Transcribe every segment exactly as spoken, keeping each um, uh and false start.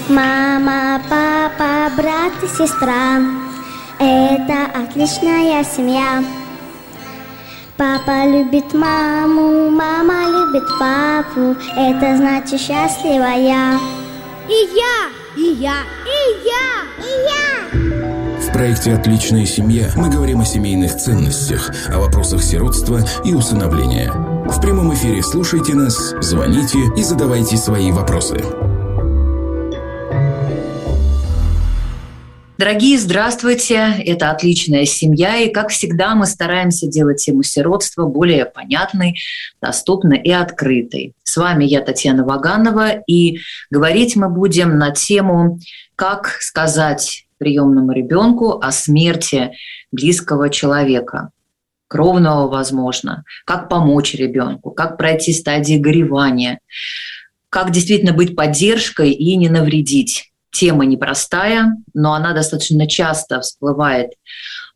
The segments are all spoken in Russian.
Мама, папа, брат и сестра — это отличная семья. Папа любит маму, мама любит папу, это значит счастливая. И я, и я, и я, и я. В проекте «Отличная семья» мы говорим о семейных ценностях, о вопросах сиротства и усыновления. В прямом эфире слушайте нас, звоните и задавайте свои вопросы. Дорогие, здравствуйте! Это «Отличная семья», и, как всегда, мы стараемся делать тему сиротства более понятной, доступной и открытой. С вами я, Татьяна Ваганова, и говорить мы будем на тему «Как сказать приемному ребенку о смерти близкого человека, кровного, возможно, как помочь ребенку, как пройти стадии горевания, как действительно быть поддержкой и не навредить». Тема непростая, но она достаточно часто всплывает э,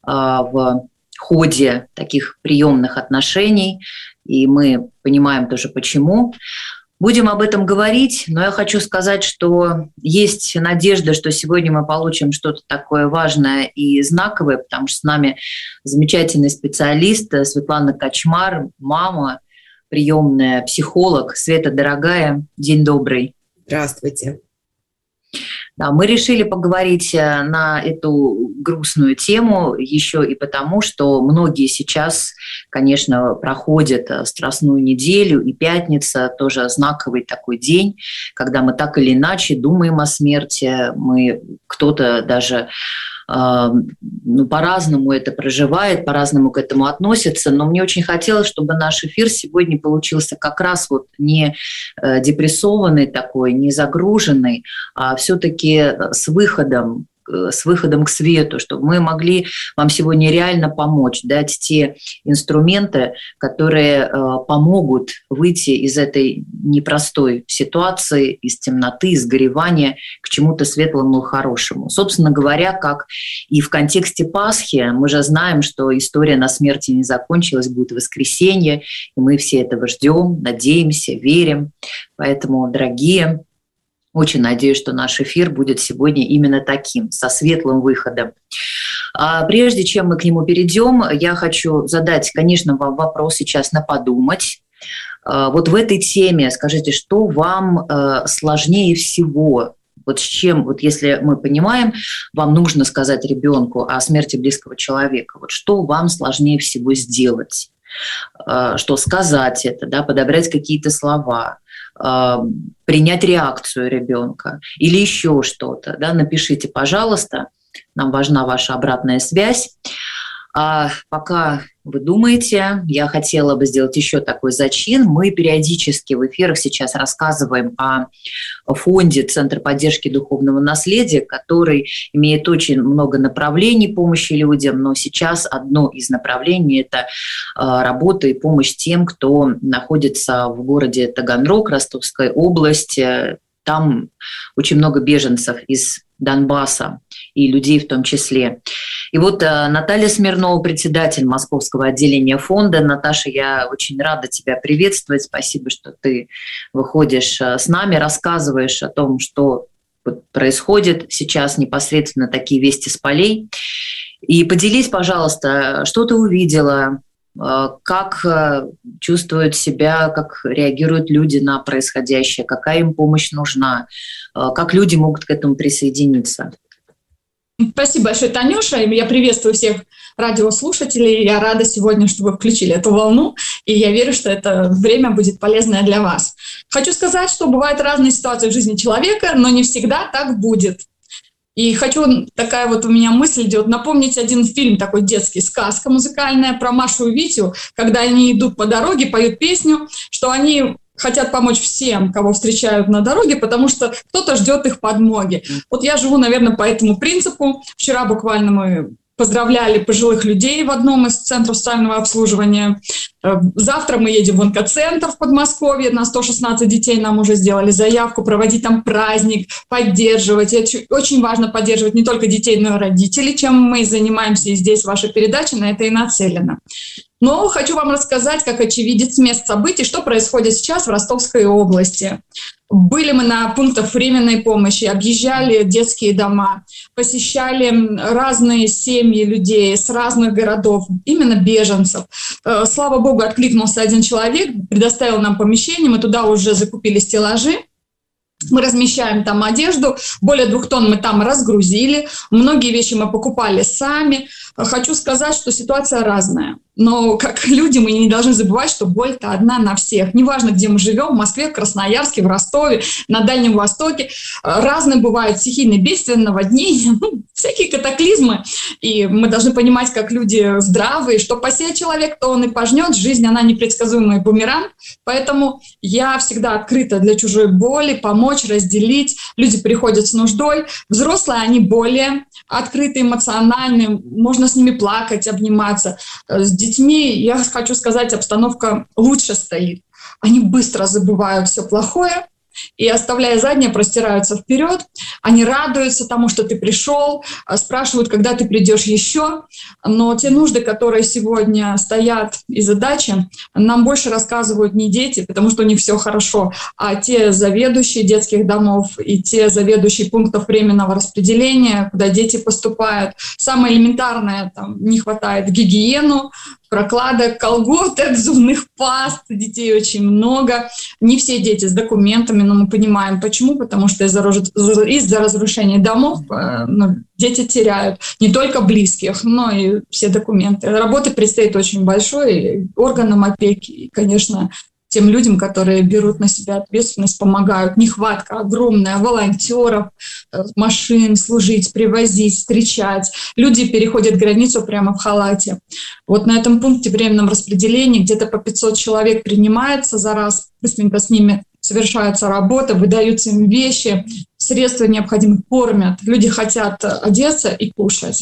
в ходе таких приемных отношений, и мы понимаем тоже почему. Будем об этом говорить, но я хочу сказать, что есть надежда, что сегодня мы получим что-то такое важное и знаковое, потому что с нами замечательный специалист Светлана Кочмар, мама, приемная психолог. Света, дорогая, день добрый. Здравствуйте. Да, мы решили поговорить на эту грустную тему еще и потому, что многие сейчас, конечно, проходят Страстную неделю, и пятница тоже знаковый такой день, когда мы так или иначе думаем о смерти, мы кто-то даже ну, по-разному это проживает, по-разному к этому относится, но мне очень хотелось, чтобы наш эфир сегодня получился как раз вот не депрессованный такой, не загруженный, а все-таки с выходом, с выходом к свету, чтобы мы могли вам сегодня реально помочь, дать те инструменты, которые э, помогут выйти из этой непростой ситуации, из темноты, из горевания к чему-то светлому и хорошему. Собственно говоря, как и в контексте Пасхи, мы же знаем, что история на смерти не закончилась, будет воскресенье, и мы все этого ждем, надеемся, верим. Поэтому, дорогие, очень надеюсь, что наш эфир будет сегодня именно таким, со светлым выходом. А прежде чем мы к нему перейдем, я хочу задать, конечно, вам вопрос сейчас на подумать. Вот в этой теме скажите, что вам сложнее всего? Вот с чем, вот если мы понимаем, вам нужно сказать ребенку о смерти близкого человека, вот что вам сложнее всего сделать? Что сказать это, да, подобрать какие-то слова, принять реакцию ребенка или еще что-то, да, напишите, пожалуйста, нам важна ваша обратная связь. А пока вы думаете, я хотела бы сделать еще такой зачин. Мы периодически в эфирах сейчас рассказываем о фонде Центра поддержки духовного наследия, который имеет очень много направлений помощи людям, но сейчас одно из направлений – это работа и помощь тем, кто находится в городе Таганрог, Ростовской области. Там очень много беженцев из Донбасса и людей в том числе. И вот Наталья Смирнова, председатель Московского отделения фонда. Наташа, я очень рада тебя приветствовать. Спасибо, что ты выходишь с нами, рассказываешь о том, что происходит сейчас, непосредственно такие вести с полей. И поделись, пожалуйста, что ты увидела, как чувствуют себя, как реагируют люди на происходящее, какая им помощь нужна, как люди могут к этому присоединиться. Спасибо большое, Танюша. Я приветствую всех радиослушателей. Я рада сегодня, что вы включили эту волну, и я верю, что это время будет полезное для вас. Хочу сказать, что бывают разные ситуации в жизни человека, но не всегда так будет. И хочу, такая вот у меня мысль идет, напомнить один фильм, такой детский, сказка музыкальная про Машу и Витю, когда они идут по дороге, поют песню, что они хотят помочь всем, кого встречают на дороге, потому что кто-то ждет их подмоги. Вот я живу, наверное, по этому принципу. Вчера буквально мы поздравляли пожилых людей в одном из центров социального обслуживания. Завтра мы едем в онкоцентр в Подмосковье, на сто шестнадцать детей нам уже сделали заявку, проводить там праздник, поддерживать. И очень важно поддерживать не только детей, но и родителей, чем мы занимаемся, и здесь ваша передача на это и нацелена. Но хочу вам рассказать, как очевидец мест событий, что происходит сейчас в Ростовской области. Были мы на пунктах временной помощи, объезжали детские дома, посещали разные семьи людей с разных городов, именно беженцев. Слава богу, откликнулся один человек, предоставил нам помещение, мы туда уже закупили стеллажи. Мы размещаем там одежду, более двух тонн мы там разгрузили, многие вещи мы покупали сами. Хочу сказать, что ситуация разная. Но как люди мы не должны забывать, что боль-то одна на всех. Неважно, где мы живем, в Москве, в Красноярске, в Ростове, на Дальнем Востоке. Разные бывают стихийные бедствия, наводнения, ну, всякие катаклизмы. И мы должны понимать, как люди здравые, что посеет человек, то он и пожнет. Жизнь, она непредсказуемый бумеранг. Поэтому я всегда открыта для чужой боли, помочь, разделить. Люди приходят с нуждой. Взрослые, они более открыты, эмоциональны. Можно с ними плакать, обниматься. С детьми, я хочу сказать, обстановка лучше стоит. Они быстро забывают все плохое и, оставляя заднее, простираются вперед. Они радуются тому, что ты пришел, спрашивают, когда ты придешь еще. Но те нужды, которые сегодня стоят и задачи, нам больше рассказывают не дети, потому что у них все хорошо, а те заведующие детских домов и те заведующие пунктов временного распределения, куда дети поступают. Самое элементарное, там, не хватает гигиену, прокладок, колготок, зубных паст, детей очень много. Не все дети с документами, но мы понимаем, почему, потому что из-за, из-за разрушения домов ну, дети теряют не только близких, но и все документы. Работы предстоит очень большой, органам опеки, и, конечно, тем людям, которые берут на себя ответственность, помогают. Нехватка огромная волонтеров, машин служить, привозить, встречать. Люди переходят границу прямо в халате. Вот на этом пункте временном распределении где-то по пятьсот человек принимается за раз. Быстренько с ними совершается работа, выдаются им вещи, средства необходимых, кормят. Люди хотят одеться и кушать.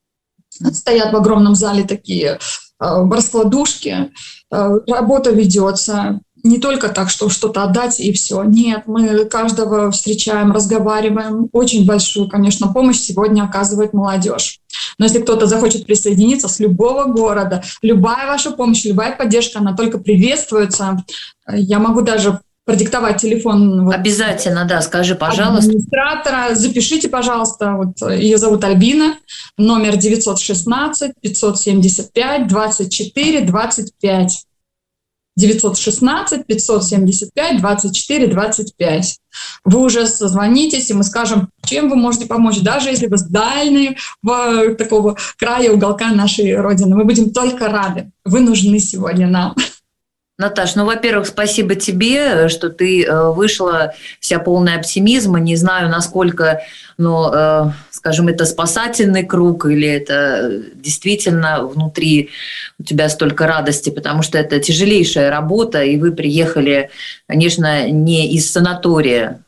Стоят в огромном зале такие раскладушки. Работа ведется не только так, что что-то отдать и все. Нет, мы каждого встречаем, разговариваем. Очень большую, конечно, помощь сегодня оказывает молодежь. Но если кто-то захочет присоединиться с любого города, любая ваша помощь, любая поддержка, она только приветствуется. Я могу даже продиктовать телефон. Обязательно, да, скажи, пожалуйста. Администратора. Запишите, пожалуйста. Вот, ее зовут Альбина. Номер девятьсот шестнадцать пятьсот семьдесят пять двадцать четыре двадцать пять. девятьсот шестнадцать пятьсот семьдесят пять двадцать четыре двадцать пять. Вы уже созвонитесь, и мы скажем, чем вы можете помочь, даже если вы с дальнего такого края, уголка нашей Родины. Мы будем только рады. Вы нужны сегодня нам. Наташ, ну, во-первых, спасибо тебе, что ты вышла вся полная оптимизма. Не знаю, насколько, ну, э, скажем, это спасательный круг или это действительно внутри у тебя столько радости, потому что это тяжелейшая работа, и вы приехали, конечно, не из санатория.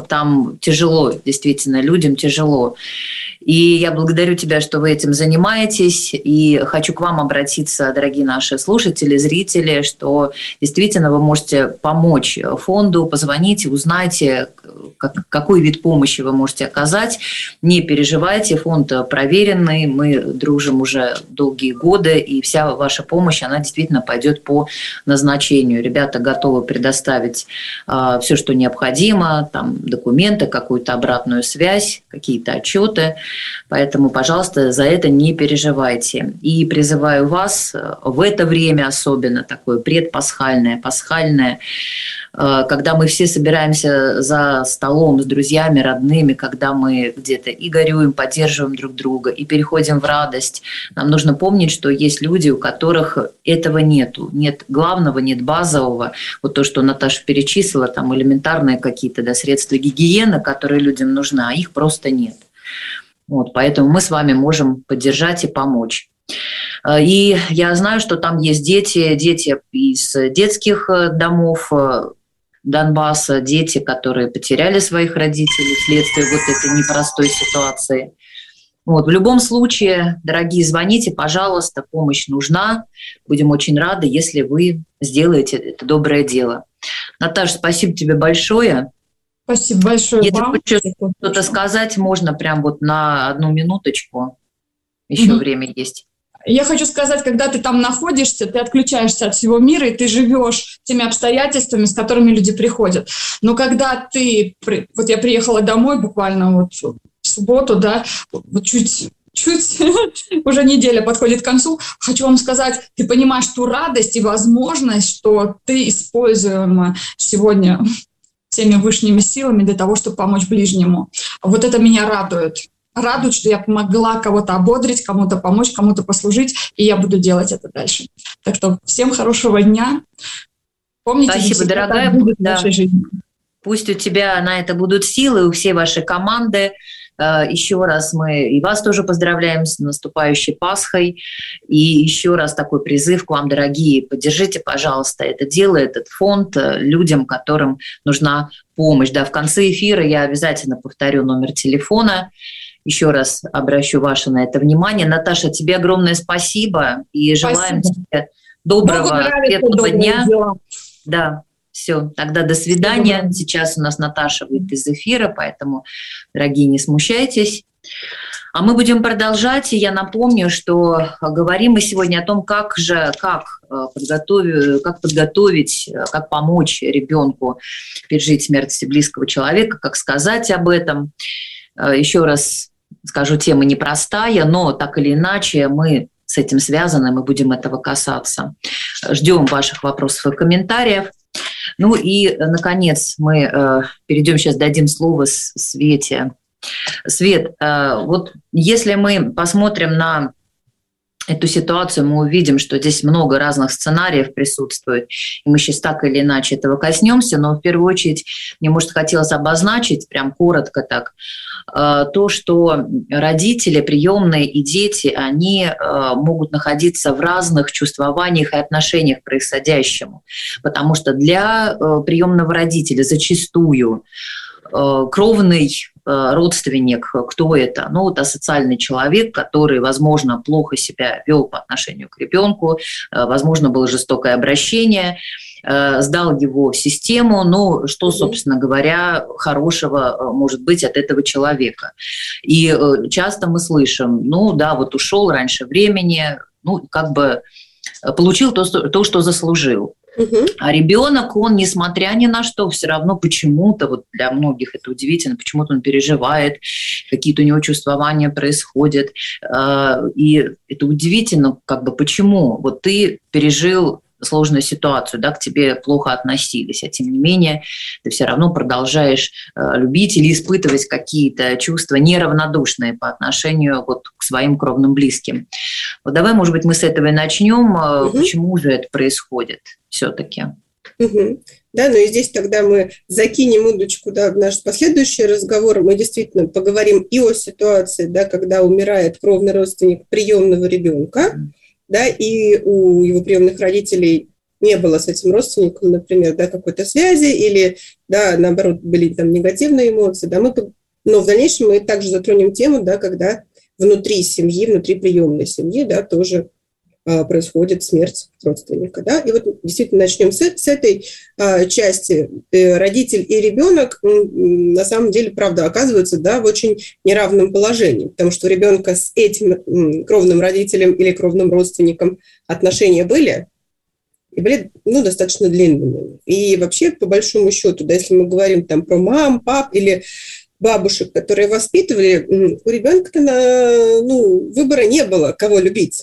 Там тяжело, действительно, людям тяжело. И я благодарю тебя, что вы этим занимаетесь, и хочу к вам обратиться, дорогие наши слушатели, зрители, что действительно вы можете помочь фонду, позвоните, узнайте, как, какой вид помощи вы можете оказать. Не переживайте, фонд проверенный, мы дружим уже долгие годы, и вся ваша помощь, она действительно пойдет по назначению. Ребята готовы предоставить э, все, что необходимо, там документы, какую-то обратную связь, какие-то отчеты. Поэтому, пожалуйста, за это не переживайте. И призываю вас в это время особенно, такое предпасхальное, пасхальное, когда мы все собираемся за столом с друзьями, родными, когда мы где-то и горюем, поддерживаем друг друга, и переходим в радость. Нам нужно помнить, что есть люди, у которых этого нету. Нет главного, нет базового. Вот то, что Наташа перечислила, там элементарные какие-то да, средства гигиены, которые людям нужны, а их просто нет. Вот, поэтому мы с вами можем поддержать и помочь. И я знаю, что там есть дети, дети из детских домов Донбасса, дети, которые потеряли своих родителей вследствие вот этой непростой ситуации. Вот, в любом случае, дорогие, звоните, пожалуйста, помощь нужна. Будем очень рады, если вы сделаете это доброе дело. Наташа, спасибо тебе большое. Спасибо большое Если вам. хочешь что-то сказать, можно прям вот на одну минуточку. Еще mm-hmm. время есть. Я хочу сказать, когда ты там находишься, ты отключаешься от всего мира, и ты живешь теми обстоятельствами, с которыми люди приходят. Но когда ты... Вот я приехала домой буквально вот в субботу, да, вот чуть... Чуть уже неделя подходит к концу. Хочу вам сказать, ты понимаешь ту радость и возможность, что ты используема сегодня всеми высшими силами для того, чтобы помочь ближнему. Вот это меня радует. Радует, что я помогла кого-то ободрить, кому-то помочь, кому-то послужить, и я буду делать это дальше. Так что всем хорошего дня. Помните, спасибо, дорогая. Будет да. в нашей жизни. Пусть у тебя на это будут силы, у всей вашей команды. Еще раз мы и вас тоже поздравляем с наступающей Пасхой. И еще раз такой призыв к вам, дорогие, поддержите, пожалуйста, это дело, этот фонд людям, которым нужна помощь. Да, в конце эфира я обязательно повторю номер телефона. Еще раз обращу ваше на это внимание. Наташа, тебе огромное спасибо и желаем спасибо. Тебе доброго, светлого дня. Дела. Да. Все, тогда до свидания. Сейчас у нас Наташа выйдет из эфира, поэтому, дорогие, не смущайтесь. А мы будем продолжать, и я напомню, что говорим мы сегодня о том, как же, как подготовить, как подготовить, как помочь ребенку пережить смерть близкого человека, как сказать об этом. Еще раз скажу, тема непростая, но так или иначе мы с этим связаны, мы будем этого касаться. Ждем ваших вопросов и комментариев. Ну и, наконец, мы э, перейдем, сейчас дадим слово Свете. Свет, э, вот если мы посмотрим на эту ситуацию, мы увидим, что здесь много разных сценариев присутствует, и мы сейчас так или иначе этого коснемся, но в первую очередь мне, может, хотелось обозначить, прям коротко так, то, что родители, приемные и дети, они могут находиться в разных чувствованиях и отношениях к происходящему, потому что для приемного родителя зачастую кровный родственник, кто это? Ну, это социальный человек, который, возможно, плохо себя вел по отношению к ребенку, возможно, было жестокое обращение, сдал его в систему, ну, что, собственно говоря, хорошего может быть от этого человека. И часто мы слышим, ну, да, вот ушел раньше времени, ну, как бы получил то, то что заслужил. Угу. А ребенок, он, несмотря ни на что, все равно почему-то, вот для многих это удивительно, почему-то он переживает, какие-то у него чувствования происходят. И это удивительно, как бы почему. Вот ты пережил сложную ситуацию, да, к тебе плохо относились, а тем не менее ты все равно продолжаешь любить или испытывать какие-то чувства неравнодушные по отношению вот к своим кровным близким. Вот давай, может быть, мы с этого и начнем. Угу. Почему же это происходит все-таки? Угу. Да, ну и здесь тогда мы закинем удочку, да, в наш последующий разговор. Мы действительно поговорим и о ситуации, да, когда умирает кровный родственник приемного ребенка, да, и у его приемных родителей не было с этим родственником, например, да, какой-то связи, или, да, наоборот, были там негативные эмоции, да, мы, но в дальнейшем мы также затронем тему, да, когда внутри семьи, внутри приемной семьи, да, тоже а, происходит смерть родственника, да, и вот действительно начнем с, с этой а, части. Родитель и ребенок, на самом деле, правда, оказываются, да, в очень неравном положении, потому что у ребенка с этим кровным родителем или кровным родственником отношения были, и были, ну, достаточно длинными. И вообще, по большому счету, да, если мы говорим там про мам, пап или бабушек, которые воспитывали, у ребенка, ну, выбора не было, кого любить,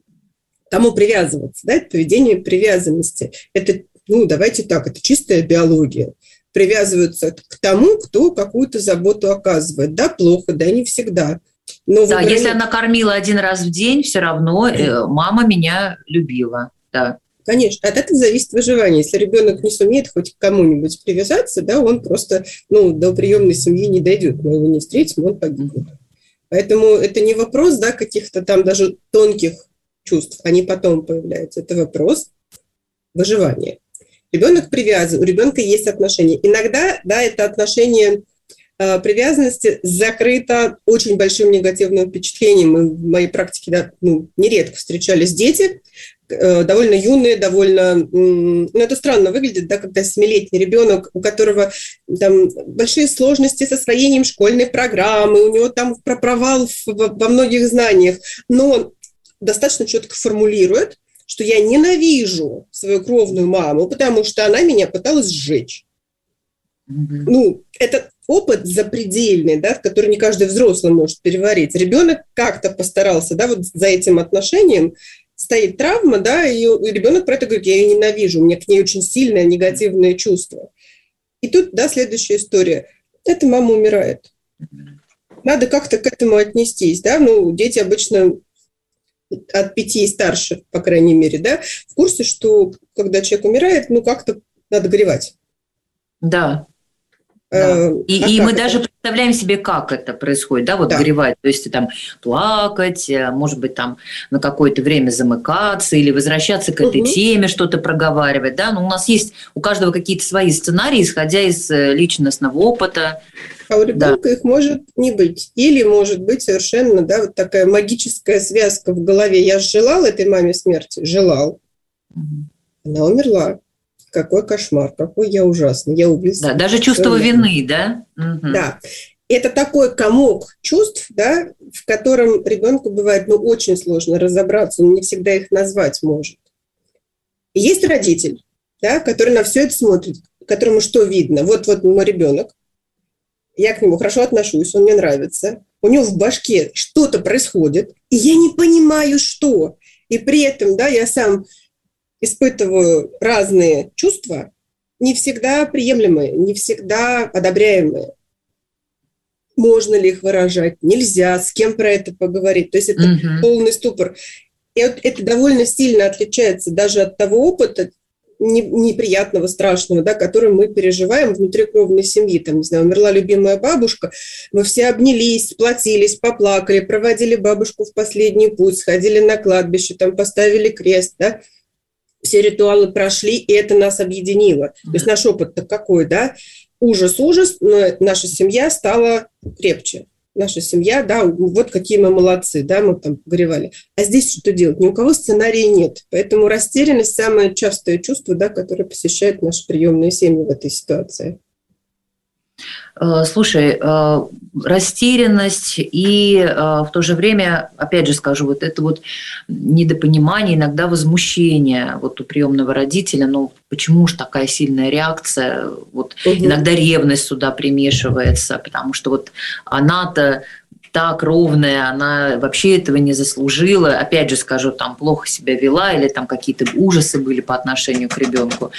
кому привязываться, да, это поведение привязанности. Это, ну, давайте так, это чистая биология. Привязываются к тому, кто какую-то заботу оказывает. Да, плохо, да, не всегда. Но да, если нет. Она кормила один раз в день, все равно э, мама меня любила, да. Конечно, от этого зависит выживание. Если ребенок не сумеет хоть к кому-нибудь привязаться, да, он просто, ну, до приемной семьи не дойдет, мы его не встретим, он погибнет. Поэтому это не вопрос, да, каких-то там даже тонких чувств, они потом появляются. Это вопрос выживания. Ребенок привязан, у ребенка есть отношения. Иногда, да, это отношение э, привязанности закрыто очень большим негативным впечатлением. Мы в моей практике, да, ну, нередко встречались дети, э, довольно юные, довольно... Э, ну, это странно выглядит, да, когда семилетний ребенок, у которого там большие сложности с освоением школьной программы, у него там провал в, во многих знаниях, но достаточно четко формулирует, что я ненавижу свою кровную маму, потому что она меня пыталась сжечь. Mm-hmm. Ну, это опыт запредельный, да, который не каждый взрослый может переварить. Ребенок как-то постарался, да, вот за этим отношением стоит травма, да, и ребенок про это говорит: я ее ненавижу, у меня к ней очень сильное негативное чувство. И тут, да, следующая история. Эта мама умирает. Надо как-то к этому отнестись, да, ну, дети обычно от пяти и старше, по крайней мере, да, в курсе, что когда человек умирает, ну, как-то надо горевать. Да. Да. И, а и мы это? даже представляем себе, как это происходит, да, вот да. горевать, то есть там плакать, может быть, там на какое-то время замыкаться или возвращаться к этой угу. теме, что-то проговаривать, да, но у нас есть у каждого какие-то свои сценарии, исходя из личностного опыта. А у ребенка да. их может не быть. Или может быть совершенно, да, вот такая магическая связка в голове. Я желал этой маме смерти? Желал. Угу. Она умерла. Какой кошмар, какой я ужасный, я убил. Да, даже чувство вины, да? Угу. Да. Это такой комок чувств, да, в котором ребенку бывает, ну, очень сложно разобраться, он не всегда их назвать может. И есть родитель, да, который на все это смотрит, которому что видно? Вот-вот мой ребенок, я к нему хорошо отношусь, он мне нравится, у него в башке что-то происходит, и я не понимаю, что. И при этом, да, я сам испытываю разные чувства, не всегда приемлемые, не всегда одобряемые. Можно ли их выражать? Нельзя. С кем про это поговорить? То есть это uh-huh. полный ступор. И вот это довольно сильно отличается даже от того опыта неприятного, страшного, да, который мы переживаем внутри кровной семьи. Там, не знаю, умерла любимая бабушка, мы все обнялись, сплотились, поплакали, проводили бабушку в последний путь, сходили на кладбище, там поставили крест, да. Все ритуалы прошли, и это нас объединило. Mm-hmm. То есть наш опыт-то какой, да? Ужас-ужас, но наша семья стала крепче. Наша семья, да, вот какие мы молодцы, да, мы там погревали. А здесь что делать? Ни у кого сценария нет. Поэтому растерянность – самое частое чувство, да, которое посещает наши приемные семьи в этой ситуации. Слушай, растерянность и в то же время, опять же скажу, вот это вот недопонимание, иногда возмущение вот у приемного родителя, ну почему же такая сильная реакция, вот угу. иногда ревность сюда примешивается, потому что вот она-то так ровная, она вообще этого не заслужила. Опять же скажу, там плохо себя вела или там какие-то ужасы были по отношению к ребенку.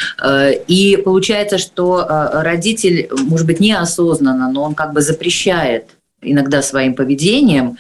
И получается, что родитель, может быть, неосознанно, но он как бы запрещает иногда своим поведением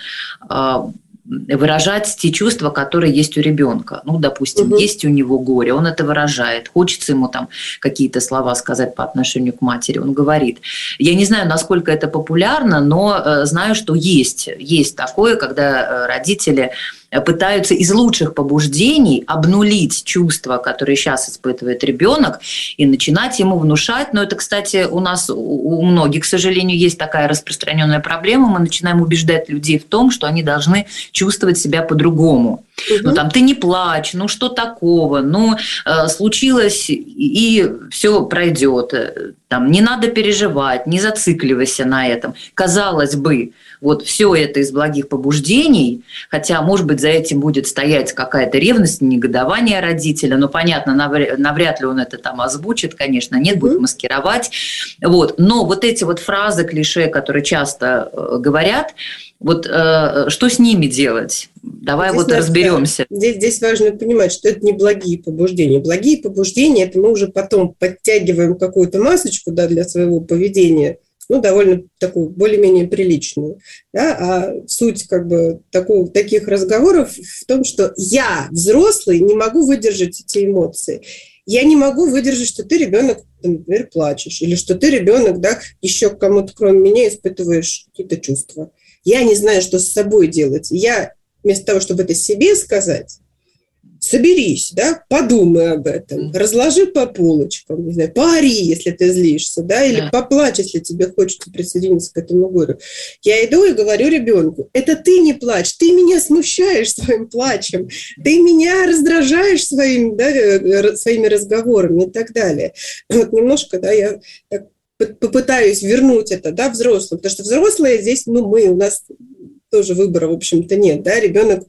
выражать те чувства, которые есть у ребенка. Ну, допустим, угу. есть у него горе, он это выражает, хочется ему там какие-то слова сказать по отношению к матери, он говорит. Я не знаю, насколько это популярно, но э, знаю, что есть, есть такое, когда родители пытаются из лучших побуждений обнулить чувства, которые сейчас испытывает ребенок, и начинать ему внушать. Но это, кстати, у нас у многих, к сожалению, есть такая распространенная проблема. Мы начинаем убеждать людей в том, что они должны чувствовать себя по-другому. Угу. Ну, там, ты не плачь, ну, что такого? Ну, э, случилось, и все пройдет. Там, не надо переживать, не зацикливайся на этом. Казалось бы, вот все это из благих побуждений, хотя, может быть, за этим будет стоять какая-то ревность, негодование родителя, но, понятно, навряд ли он это там озвучит, конечно, нет, будет маскировать. Вот. Но вот эти вот фразы, клише, которые часто говорят, вот э, что с ними делать? Давай здесь вот надо, разберемся. Здесь, здесь важно понимать, что это не благие побуждения. Благие побуждения – это мы уже потом подтягиваем какую-то масочку, да, для своего поведения, ну, довольно такую, более-менее приличную. Да? А суть как бы такого, таких разговоров в том, что я, взрослый, не могу выдержать эти эмоции. Я не могу выдержать, что ты, ребенок, например, плачешь, или что ты, ребенок, да, еще к кому-то, кроме меня, испытываешь какие-то чувства. Я не знаю, что с собой делать. Я вместо того, чтобы это себе сказать, соберись, да, подумай об этом, разложи по полочкам, не знаю, поори, если ты злишься, да, или да. поплачь, если тебе хочется присоединиться к этому горю. Я иду и говорю ребенку: это ты не плачь, ты меня смущаешь своим плачем, ты меня раздражаешь своим, да, своими разговорами и так далее. Вот немножко, да, я так попытаюсь вернуть это, да, взрослым, потому что взрослые здесь, ну, мы, у нас тоже выбора, в общем-то, нет, да, ребенок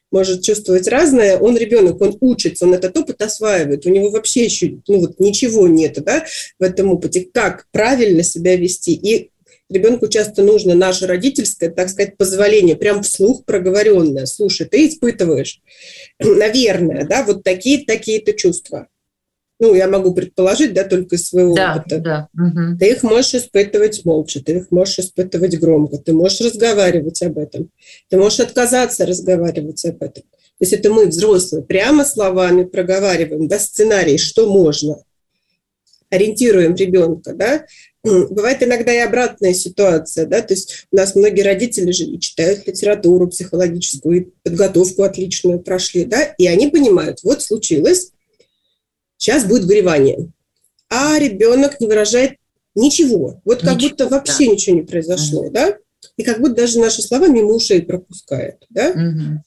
может чувствовать разное, он ребенок, он учится, он этот опыт осваивает, у него вообще еще ну, вот ничего нет, да, в этом опыте, как правильно себя вести. И ребенку часто нужно наше родительское, так сказать, позволение, прям вслух проговоренное. Слушай, ты испытываешь, наверное, да, вот такие-то, такие-то чувства. Ну, я могу предположить, да, только из своего да, опыта. Да. Угу. Ты их можешь испытывать молча, ты их можешь испытывать громко, ты можешь разговаривать об этом, ты можешь отказаться разговаривать об этом. То есть это мы, взрослые, прямо словами проговариваем, да, сценарий, что можно, ориентируем ребенка, да. Бывает иногда и обратная ситуация, да, то есть у нас многие родители же и читают литературу психологическую, и подготовку отличную прошли, да, и они понимают, вот случилось, сейчас будет горевание, а ребенок не выражает ничего, вот как ничего, будто вообще да. ничего не произошло, угу. да, и как будто даже наши слова мимо ушей пропускает, да, угу.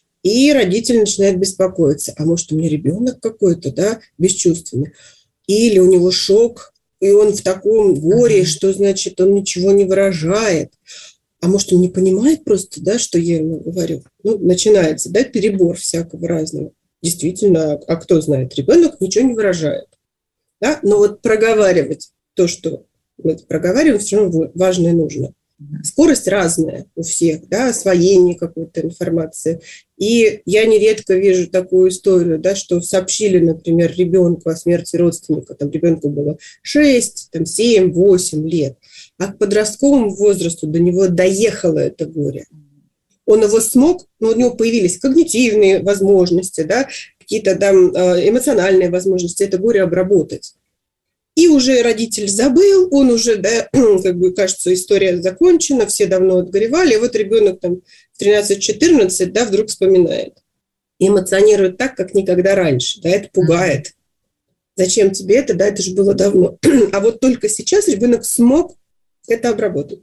и родитель начинает беспокоиться, а может у меня ребенок какой-то, да, бесчувственный, или у него шок, и он в таком горе, угу. что, значит, он ничего не выражает, а может он не понимает просто, да, что я ему говорю, ну, начинается, да, перебор всякого разного. Действительно, а кто знает, ребенок ничего не выражает. Да? Но вот проговаривать то, что мы проговариваем, все равно важно и нужно. Скорость разная у всех, да, освоение какой-то информации. И я нередко вижу такую историю, да, что сообщили, например, ребенку о смерти родственника, там ребенку было шесть, там, семь, восемь лет, а к подростковому возрасту до него доехало это горе. Он его смог, но у него появились когнитивные возможности, да, какие-то там эмоциональные возможности это горе обработать. И уже родитель забыл, он уже, да, как бы, кажется, история закончена, все давно отгоревали, и вот ребенок там тринадцать-четырнадцать, да, вдруг вспоминает. И эмоционирует так, как никогда раньше, да, это пугает. Зачем тебе это, да, это же было давно. А вот только сейчас ребенок смог это обработать.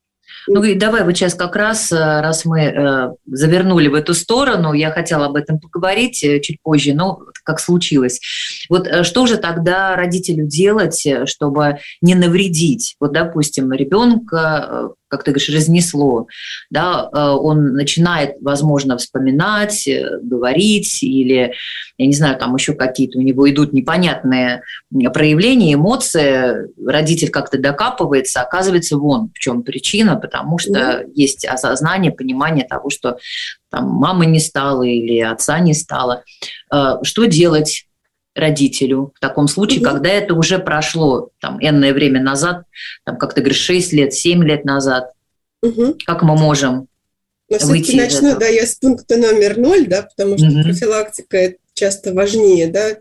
Ну и давай вот сейчас как раз, раз мы завернули в эту сторону, я хотела об этом поговорить чуть позже, но как случилось. Вот что же тогда родителю делать, чтобы не навредить? Вот, допустим, ребенка, как ты говоришь, разнесло, да, он начинает, возможно, вспоминать, говорить, или, я не знаю, там еще какие-то у него идут непонятные проявления, эмоции, родитель как-то докапывается, оказывается, вон в чем причина, потому что mm-hmm. есть осознание, понимание того, что там мамы не стало или отца не стало. Что делать родителю в таком случае, mm-hmm. когда это уже прошло там энное время назад, там, как ты говоришь, шесть лет, семь лет назад? Mm-hmm. Как мы можем Но выйти из начну, этого? Да, я с пункта номер ноль, да, потому что mm-hmm. профилактика часто важнее, да,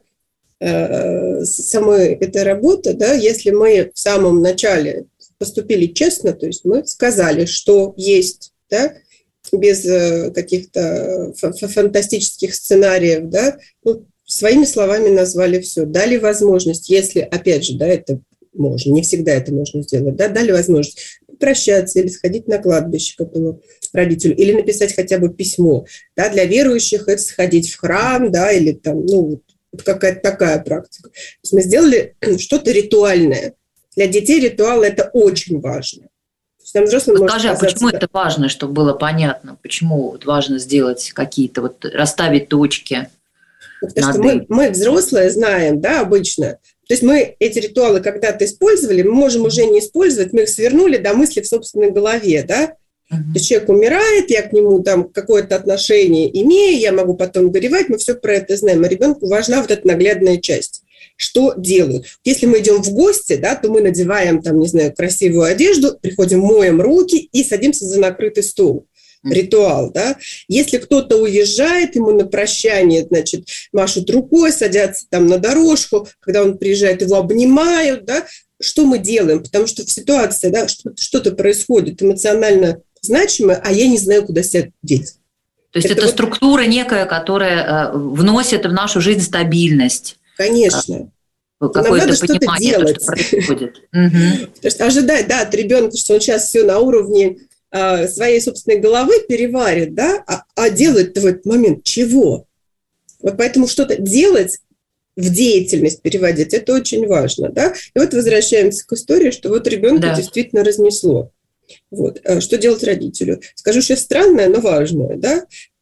э, самой этой работы, да, если мы в самом начале поступили честно, то есть мы сказали, что есть, да, без э, каких-то ф- фантастических сценариев, да, ну, своими словами назвали все, дали возможность, если, опять же, да, это можно, не всегда это можно сделать, да, дали возможность прощаться или сходить на кладбище к этому родителю, или написать хотя бы письмо, да, для верующих это сходить в храм, да, или там, ну, вот какая-то такая практика. То есть мы сделали что-то ритуальное. Для детей ритуал – это очень важно. Нам взрослым Скажи, а почему да. это важно, чтобы было понятно? Почему вот важно сделать какие-то, вот расставить точки? Потому что мы, мы, взрослые, знаем, да, обычно. То есть мы эти ритуалы когда-то использовали, мы можем уже не использовать, мы их свернули до мысли в собственной голове, да. Uh-huh. То есть человек умирает, я к нему там какое-то отношение имею, я могу потом горевать, мы все про это знаем. А ребенку важна вот эта наглядная часть. Что делают? Если мы идем в гости, да, то мы надеваем там, не знаю, красивую одежду, приходим, моем руки и садимся за накрытый стол. Ритуал, да. Если кто-то уезжает, ему на прощание, значит, машут рукой, садятся там на дорожку, когда он приезжает, его обнимают, да. Что мы делаем? Потому что в ситуации, да, что-то происходит эмоционально значимое, а я не знаю, куда себя деть. То есть это, это вот структура некая, которая вносит в нашу жизнь стабильность. Конечно. Какое-то надо что-то делать. Что происходит. Угу. Потому что ожидать, да, от ребенка, что он сейчас все на уровне э, своей собственной головы переварит, да, а, а делать-то в этот момент чего? Вот поэтому что-то делать, в деятельность переводить, это очень важно, да. И вот возвращаемся к истории, что вот ребенка да. действительно разнесло. Вот. Что делать родителю? Скажу сейчас странное, но важное, да.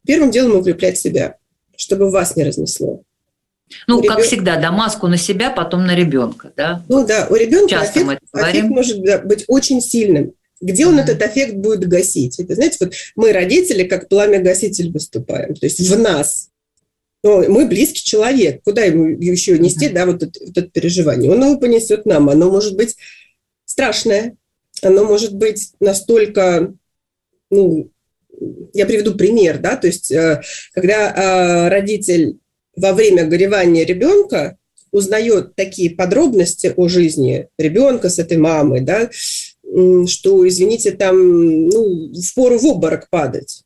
первым делом укреплять себя, чтобы вас не разнесло. Ну, у как ребен... всегда, да, маску на себя, потом на ребенка, да? Ну да, у ребенка Часто аффект, аффект может быть очень сильным. Где он mm-hmm. этот эффект будет гасить? Это, знаете, вот мы, родители, как пламя-гаситель выступаем, то есть в нас. Но мы близкий человек, куда ему еще нести, mm-hmm. да, вот это, вот это переживание? Он его понесет нам, оно может быть страшное, оно может быть настолько, ну, я приведу пример, да, то есть когда родитель во время горевания ребенка узнает такие подробности о жизни ребенка с этой мамой, да, что, извините, там, ну, впору в обморок падать.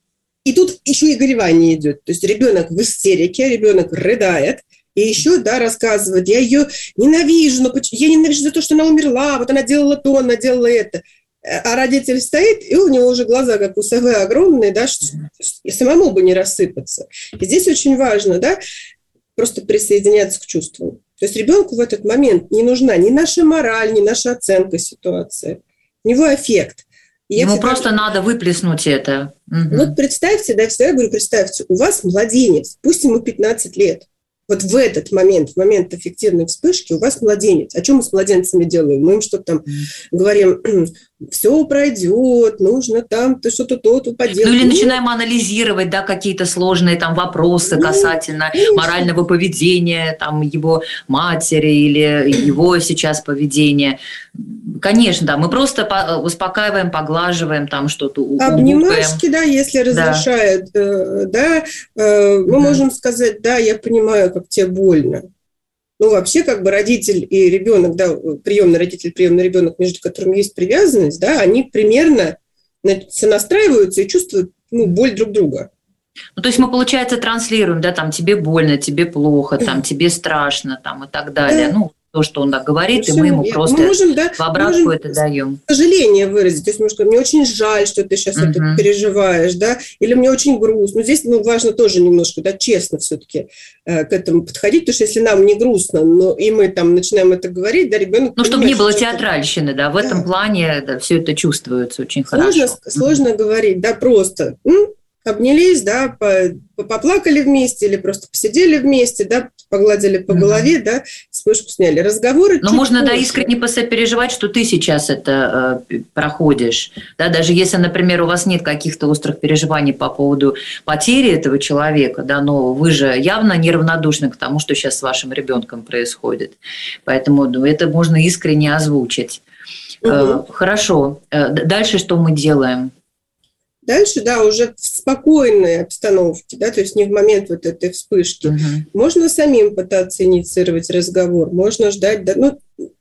И тут еще и горевание идет. То есть ребенок в истерике, ребенок рыдает, и еще, да, рассказывает, я ее ненавижу, но я ненавижу за то, что она умерла, вот она делала то, она делала это. А родитель стоит, и у него уже глаза, как у совы, огромные, да, что и самому бы не рассыпаться. И здесь очень важно, да, просто присоединяться к чувствам. То есть ребенку в этот момент не нужна ни наша мораль, ни наша оценка ситуации. У него аффект. И Ему всегда... просто надо выплеснуть это. Угу. Вот представьте, да, всегда говорю, представьте, у вас младенец, пусть ему пятнадцать лет. Вот в этот момент, в момент аффективной вспышки у вас младенец. О чем мы с младенцами делаем? Мы им что-то там говорим, все пройдет, нужно там ты что-то то-то поделать. Ну или начинаем анализировать, да, какие-то сложные там вопросы касательно конечно. морального поведения там его матери или его сейчас поведения. Конечно, да, мы просто успокаиваем, поглаживаем там что-то. Обнимашки, да, если разрешает, да, да мы угу. можем сказать, да, я понимаю, как тебе больно. Ну, вообще, как бы родитель и ребенок, да, приемный родитель, приемный ребенок, между которыми есть привязанность, да, они примерно сонастраиваются и чувствуют, ну, боль друг друга. Ну, то есть мы, получается, транслируем, да, там, тебе больно, тебе плохо, там, тебе страшно, там, и так далее. Да. Ну, то, что он так говорит, ну, и мы ему я. просто мы можем, да, в обратку это даем. Сожаление выразить. То есть, может, мне очень жаль, что ты сейчас uh-huh. это переживаешь, да, или мне очень грустно. Но здесь, ну, важно тоже немножко, да, честно все-таки э, к этому подходить, потому что если нам не грустно, но и мы там начинаем это говорить, да, ребенок... Ну, чтобы не было театральщины, да, в да. этом плане да, все это чувствуется очень сложно, хорошо. Сложно uh-huh. говорить, да, просто... М- обнялись, да, поплакали вместе или просто посидели вместе, да, погладили по mm-hmm. голове, да, вспышку сняли. Разговоры. Но можно, позже. да, искренне посопереживать, что ты сейчас это э, проходишь, да, даже если, например, у вас нет каких-то острых переживаний по поводу потери этого человека, да, но вы же явно неравнодушны к тому, что сейчас с вашим ребенком происходит, поэтому ну, это можно искренне озвучить. Mm-hmm. Э, хорошо. Э, дальше что мы делаем? Дальше, да, уже в спокойной обстановке, да, то есть не в момент вот этой вспышки. Uh-huh. Можно самим пытаться инициировать разговор, можно ждать, да, ну,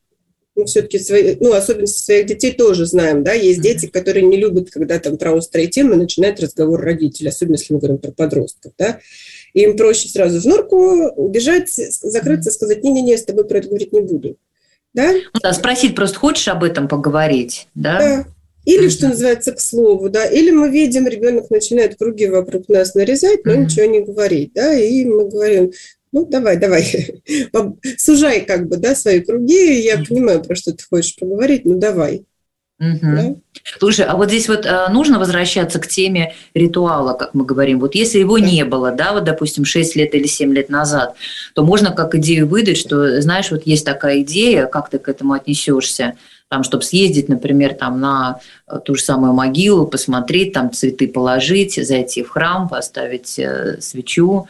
ну все-таки свои, ну, особенности своих детей тоже знаем, да, есть uh-huh. дети, которые не любят, когда там про острые темы начинает разговор родителей, особенно если мы говорим про подростков, да, и им проще сразу в норку убежать, закрыться, сказать, не-не-не, с тобой про это говорить не буду, да. Ну, да, спросить просто, хочешь об этом поговорить, да? Да. Или, что называется, к слову, да, или мы видим, ребенок начинает круги вокруг нас нарезать, но mm-hmm. ничего не говорить, да, и мы говорим, ну, давай, давай, сужай как бы, да, свои круги, я mm-hmm. понимаю, про что ты хочешь поговорить, ну, давай. Mm-hmm. Да? Слушай, а вот здесь вот а, нужно возвращаться к теме ритуала, как мы говорим, вот если его да. не было, да, вот, допустим, шесть лет или семь лет назад, то можно как идею выдать, что, знаешь, вот есть такая идея, как ты к этому отнесешься, там, чтобы съездить, например, там, на ту же самую могилу, посмотреть, там цветы положить, зайти в храм, поставить э, свечу,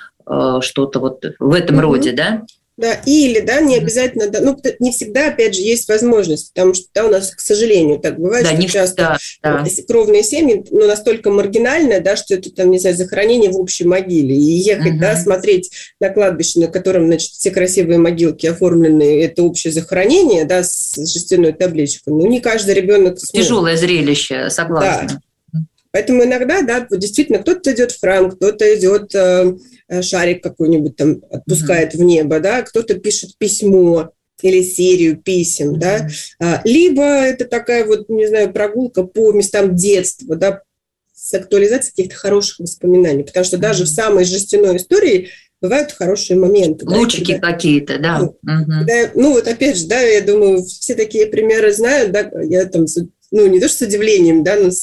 э, что-то вот в этом mm-hmm. роде, да? Да, или, да, не обязательно, да, ну, не всегда, опять же, есть возможность, потому что, да, у нас, к сожалению, так бывает, да, что часто да. кровные семьи, ну, настолько маргинальные, да, что это, там, не знаю, захоронение в общей могиле, и ехать, uh-huh. да, смотреть на кладбище, на котором, значит, все красивые могилки оформлены, это общее захоронение, да, с жестяной табличкой, ну, не каждый ребенок... Тяжелое зрелище, согласна. Да. Поэтому иногда, да, вот действительно, кто-то идет в храм, кто-то идет, э, шарик какой-нибудь там отпускает mm-hmm. в небо, да, кто-то пишет письмо или серию писем, mm-hmm. да, а, либо это такая вот, не знаю, прогулка по местам детства, да, с актуализацией каких-то хороших воспоминаний, потому что mm-hmm. даже в самой жестяной истории бывают хорошие моменты. Лучики да, когда, какие-то, да. Ну, mm-hmm. когда, ну, вот опять же, да, я думаю, все такие примеры знают, да, я там, ну, не то что с удивлением, да, но с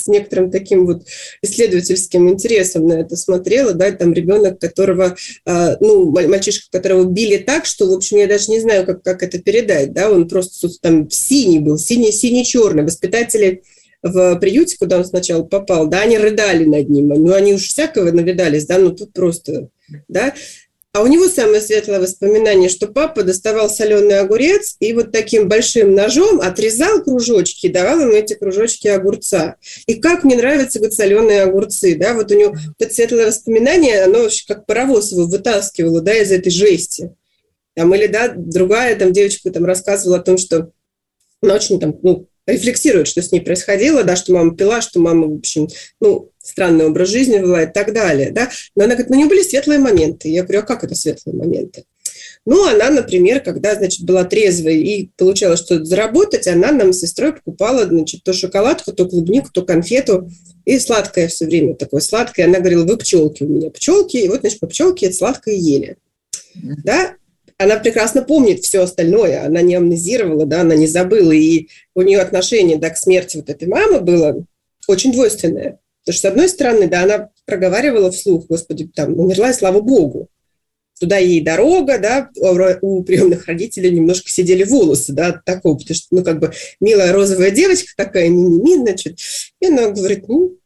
с некоторым таким вот исследовательским интересом на это смотрела, да, там ребенок, которого, ну, мальчишка, которого били так, что, в общем, я даже не знаю, как, как это передать, да, он просто там синий был, синий-синий-черный. Воспитатели в приюте, куда он сначала попал, да, они рыдали над ним, ну, они уж всякого навидались, да, ну, тут просто, да. А у него самое светлое воспоминание, что папа доставал соленый огурец и вот таким большим ножом отрезал кружочки и давал ему эти кружочки огурца. И как мне нравятся, говорит, соленые огурцы, да, вот у него вот это светлое воспоминание, оно как паровоз его вытаскивало, да, из этой жести. Там, или, да, другая там девочка там рассказывала о том, что она очень там, ну, рефлексирует, что с ней происходило, да, что мама пила, что мама, в общем, ну, странный образ жизни вела и так далее, да. Но она говорит, ну, не были светлые моменты. Я говорю, а как это светлые моменты? Ну, она, например, когда, значит, была трезвой и получала что-то заработать, она нам с сестрой покупала, значит, то шоколадку, то клубнику, то конфету, и сладкое все время такое сладкое. Она говорила, вы пчелки у меня, пчелки, и вот, значит, по пчелке это сладкое ели, да. Она прекрасно помнит все остальное, она не амнезировала, да, она не забыла, и у нее отношение, да, к смерти вот этой мамы было очень двойственное. Потому что, с одной стороны, да, она проговаривала вслух, господи, там, умерла, и слава богу. Туда ей дорога, да, у приемных родителей немножко сидели волосы, да, от такого, потому что, ну, как бы, милая розовая девочка такая, ми-ми-ми, значит, и она говорит, ну,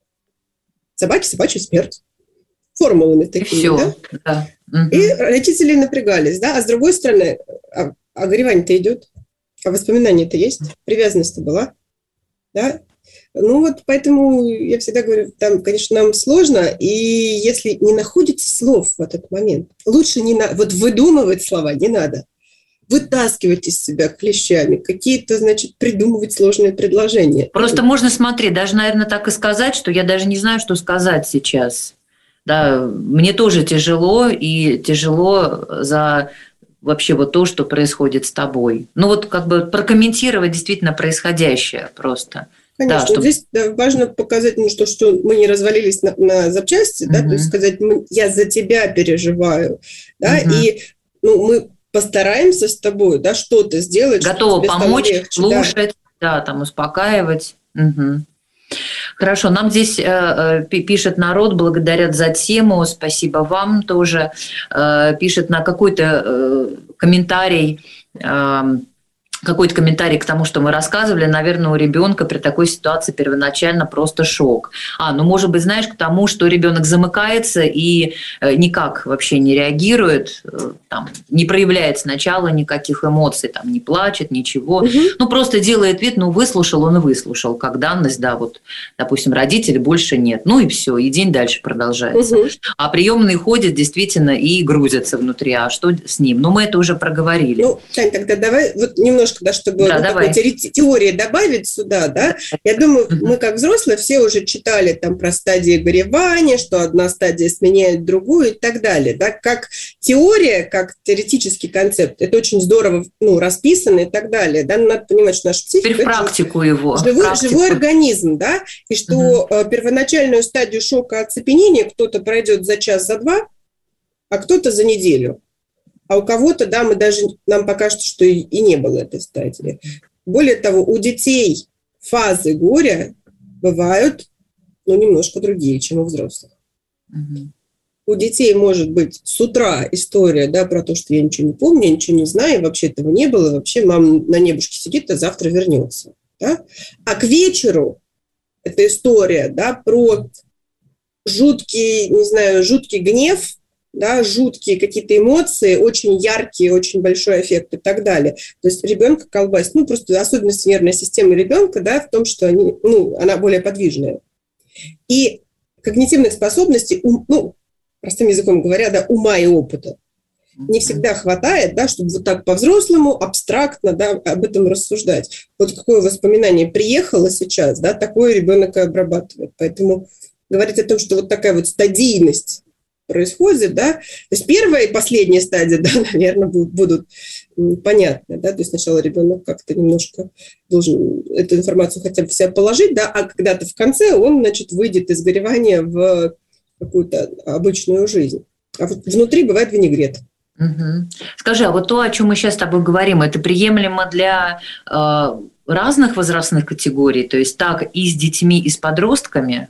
собаки, собачья смерть. Формулами такими, Все, да? да. И родители напрягались, да, а с другой стороны, а, а горевание-то идет, а воспоминания-то есть, привязанность-то была, да. Ну вот поэтому я всегда говорю, там, конечно, нам сложно, и если не находите слов в этот момент, лучше не на... вот выдумывать слова не надо. Вытаскивать из себя клещами, какие-то, значит, придумывать сложные предложения. Просто можно смотреть, даже, наверное, так и сказать, что я даже не знаю, что сказать сейчас. Да, мне тоже тяжело, и тяжело за вообще вот то, что происходит с тобой. Ну вот как бы прокомментировать действительно происходящее просто. Конечно, да, чтобы... здесь да, важно показать, ну, что, что мы не развалились на, на запчасти, угу. да, то есть сказать, я за тебя переживаю, да, угу. и ну, мы постараемся с тобой, да, что-то сделать. Готова помочь, легче, слушать, да. да, там успокаивать. Угу. Хорошо, нам здесь э, пишет народ, благодарят за тему, спасибо вам тоже. Э, пишет на какой-то э, комментарий, э, какой-то комментарий к тому, что мы рассказывали, наверное, у ребенка при такой ситуации первоначально просто шок. А, ну, может быть, знаешь, к тому, что ребенок замыкается и никак вообще не реагирует, там, не проявляет сначала никаких эмоций, там, не плачет, ничего. Угу. Ну, просто делает вид, ну, выслушал он и выслушал, как данность, да, вот, допустим, родителей больше нет. Ну, и все, и день дальше продолжается. Угу. А приемные ходят действительно и грузятся внутри. А что с ним? Ну, мы это уже проговорили. Ну, Тань, тогда давай вот немножко, да, чтобы да, вот такой теории добавить сюда, да, я думаю, uh-huh. мы как взрослые все уже читали там про стадии горевания, что одна стадия сменяет другую и так далее, да, как теория, как теоретический концепт, это очень здорово, ну, расписано и так далее, да, но надо понимать, что наша психика... Теперь в практику его. Живой, практику. живой организм, да, и что uh-huh. первоначальную стадию шока оцепенения кто-то пройдет за час, за два, а кто-то за неделю. А у кого-то, да, мы даже, нам покажется, что и, и не было этой стадии. Более того, у детей фазы горя бывают, ну, немножко другие, чем у взрослых. Угу. У детей может быть с утра история, да, про то, что я ничего не помню, я ничего не знаю, вообще этого не было, вообще мама на небушке сидит, а завтра вернется. Да? А к вечеру эта история, да, про жуткий, не знаю, жуткий гнев, да, жуткие какие-то эмоции, очень яркие, очень большой эффект и так далее. То есть ребенка колбасит, ну, просто особенность нервной системы ребенка, да, в том, что они, ну, она более подвижная. И когнитивных способностей, ну, простым языком говоря, да, ума и опыта не всегда хватает, да, чтобы вот так по-взрослому, абстрактно, да, об этом рассуждать. Вот какое воспоминание приехало сейчас, да, такое ребенок и обрабатывает. Поэтому говорить о том, что вот такая вот стадийность происходит, да, то есть первая и последняя стадия, да, наверное, будут, будут понятны, да, то есть сначала ребенок как-то немножко должен эту информацию хотя бы в себя положить, да, а когда-то в конце он, значит, выйдет из горевания в какую-то обычную жизнь. А вот внутри бывает винегрет. Угу. Скажи, а вот то, о чем мы сейчас с тобой говорим, это приемлемо для э, разных возрастных категорий, то есть так и с детьми, и с подростками?